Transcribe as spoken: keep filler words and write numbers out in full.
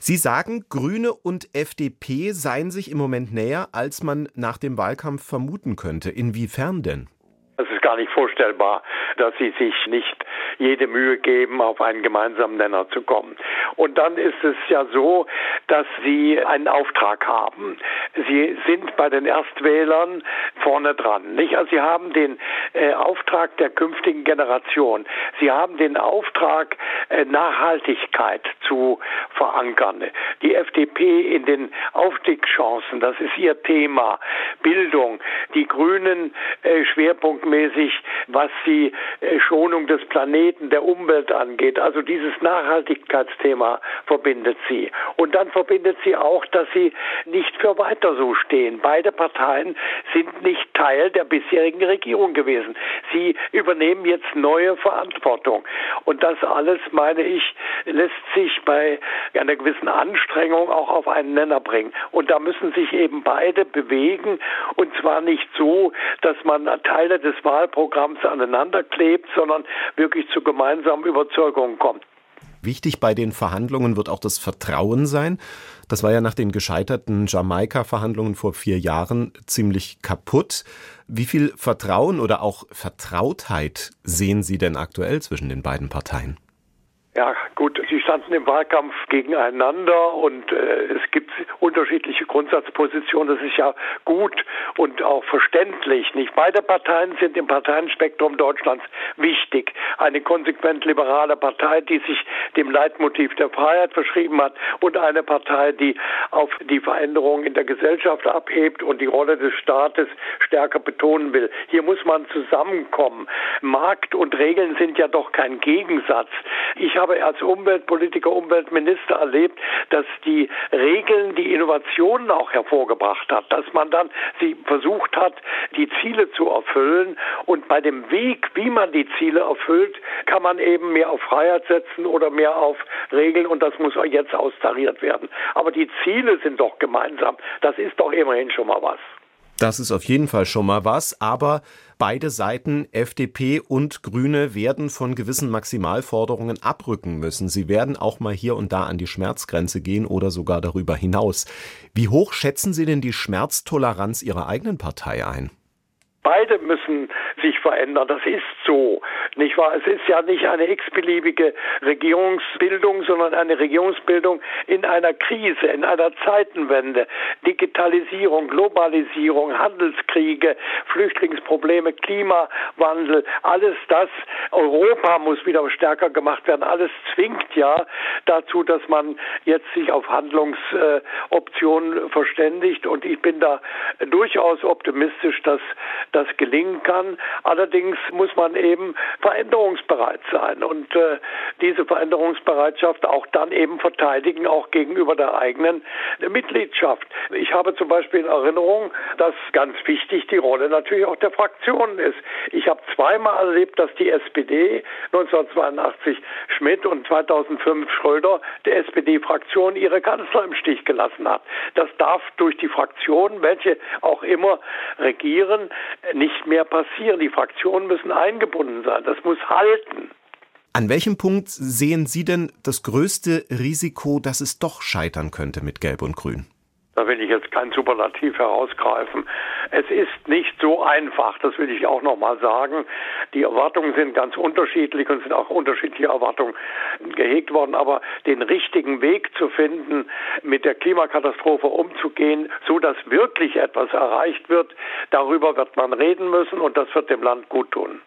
Sie sagen, Grüne und F D P seien sich im Moment näher, als man nach dem Wahlkampf vermuten könnte. Inwiefern denn? Es ist gar nicht vorstellbar, dass sie sich nicht jede Mühe geben, auf einen gemeinsamen Nenner zu kommen. Und dann ist es ja so, dass sie einen Auftrag haben. Sie sind bei den Erstwählern vorne dran, nicht? Also sie haben den äh, Auftrag der künftigen Generation. Sie haben den Auftrag, äh, Nachhaltigkeit zu verankern. Die F D P in den Aufstiegschancen, das ist ihr Thema. Bildung. Die Grünen äh, Schwerpunkt mäßig, was die äh, Schonung des Planeten, der Umwelt angeht. Also dieses Nachhaltigkeitsthema verbindet sie. Und dann verbindet sie auch, dass sie nicht für weiter so stehen. Beide Parteien sind nicht Teil der bisherigen Regierung gewesen. Sie übernehmen jetzt neue Verantwortung. Und das alles, meine ich, lässt sich bei einer gewissen Anstrengung auch auf einen Nenner bringen. Und da müssen sich eben beide bewegen. Und zwar nicht so, dass man Teile des Wahlprogramms aneinander klebt, sondern wirklich zu gemeinsamen Überzeugungen kommt. Wichtig bei den Verhandlungen wird auch das Vertrauen sein. Das war ja nach den gescheiterten Jamaika-Verhandlungen vor vier Jahren ziemlich kaputt. Wie viel Vertrauen oder auch Vertrautheit sehen Sie denn aktuell zwischen den beiden Parteien? Ja, gut, sie standen im Wahlkampf gegeneinander und äh, es gibt unterschiedliche Grundsatzpositionen. Das ist ja gut und auch verständlich, nicht? Beide Parteien sind im Parteienspektrum Deutschlands wichtig. Eine konsequent liberale Partei, die sich dem Leitmotiv der Freiheit verschrieben hat, und eine Partei, die auf die Veränderung in der Gesellschaft abhebt und die Rolle des Staates stärker betonen will. Hier muss man zusammenkommen. Markt und Regeln sind ja doch kein Gegensatz. Ich habe Ich habe als Umweltpolitiker, Umweltminister erlebt, dass die Regeln die Innovationen auch hervorgebracht hat, dass man dann sie versucht hat, die Ziele zu erfüllen, und bei dem Weg, wie man die Ziele erfüllt, kann man eben mehr auf Freiheit setzen oder mehr auf Regeln, und das muss jetzt austariert werden. Aber die Ziele sind doch gemeinsam. Das ist doch immerhin schon mal was. Das ist auf jeden Fall schon mal was, aber beide Seiten, F D P und Grüne, werden von gewissen Maximalforderungen abrücken müssen. Sie werden auch mal hier und da an die Schmerzgrenze gehen oder sogar darüber hinaus. Wie hoch schätzen Sie denn die Schmerztoleranz Ihrer eigenen Partei ein? Beide müssen sich verändern, das ist so, nicht wahr? Es ist ja nicht eine x-beliebige Regierungsbildung, sondern eine Regierungsbildung in einer Krise, in einer Zeitenwende. Digitalisierung, Globalisierung, Handelskriege, Flüchtlingsprobleme, Klimawandel, alles das, Europa muss wieder stärker gemacht werden, alles zwingt ja dazu, dass man jetzt sich auf Handlungsoptionen verständigt, und ich bin da durchaus optimistisch, dass das gelingen kann. Allerdings muss man eben veränderungsbereit sein und äh, diese Veränderungsbereitschaft auch dann eben verteidigen, auch gegenüber der eigenen Mitgliedschaft. Ich habe zum Beispiel in Erinnerung, dass ganz wichtig die Rolle natürlich auch der Fraktionen ist. Ich habe zweimal erlebt, dass die S P D neunzehnhundertzweiundachtzig Schmidt und zweitausendfünf Schröder der S P D-Fraktion ihre Kanzler im Stich gelassen hat. Das darf durch die Fraktionen, welche auch immer regieren, nicht mehr passieren. Die Fraktionen müssen eingebunden sein. Das muss halten. An welchem Punkt sehen Sie denn das größte Risiko, dass es doch scheitern könnte mit Gelb und Grün? Da will ich jetzt kein Superlativ herausgreifen. Es ist nicht so einfach, das will ich auch noch mal sagen. Die Erwartungen sind ganz unterschiedlich und sind auch unterschiedliche Erwartungen gehegt worden. Aber den richtigen Weg zu finden, mit der Klimakatastrophe umzugehen, so dass wirklich etwas erreicht wird, darüber wird man reden müssen, und das wird dem Land gut tun.